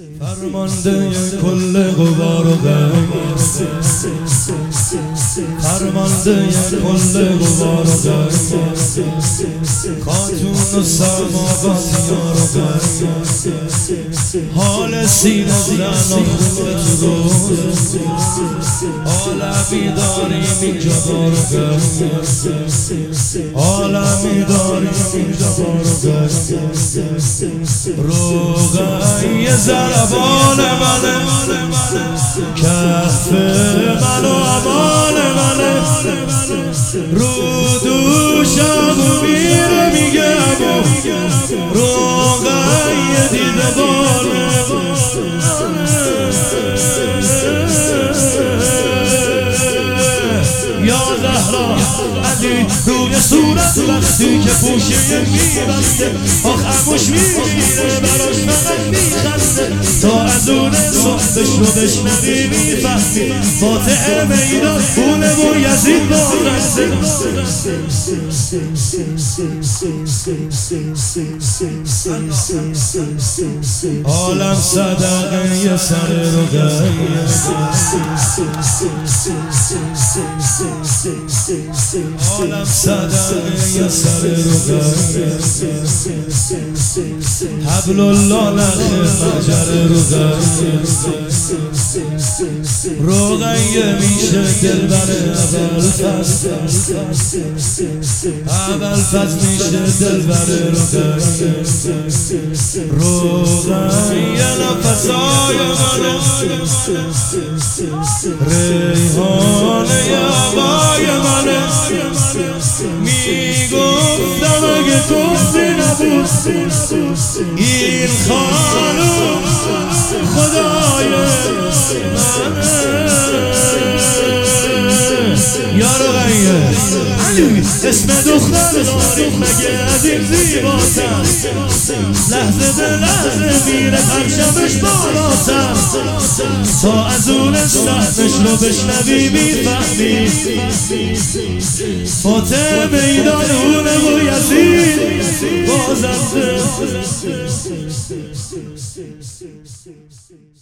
فرمانده کل غبار و غم، فرمانده کل غبار و غم، خاتون و سماوات یار و غم، حال سینه زن و خون تو روز، عالمی داریم اینجا بار و غم، عالمی داریم اینجا بار و غم. روغن ضربان منه، کف من و امان منه، رو دوشم و میره میگم روغن یه دیده باره. یا زهرا علی روی صورت وقتی که پوشه میبنده، خاموش میگیره براش فقط میخنده، تا از اون صحبش رو بشنوی میفهمی فاتح میدان اونه و یزید بارنده. عالم صدقه یه سر رو گریه، عالم صدقه یه سر رو گریه، حبل الله نخه مجر رو گریه، روغن میشه دلبر اول فز میشه دلبر رو گریه، روغن یه نفسای منه، ریحان یابای منه، میگفتم اگه گفتی نبود این خانم خدای منه. یارو غیه علی اسم دختر داریم مگه از این زیباتر، لحظه به لحظه میره پرشمش بالاتر، تا از اون سهمش رو بشنوی میفهمی فاتح میدان اونه و یزید بازنده.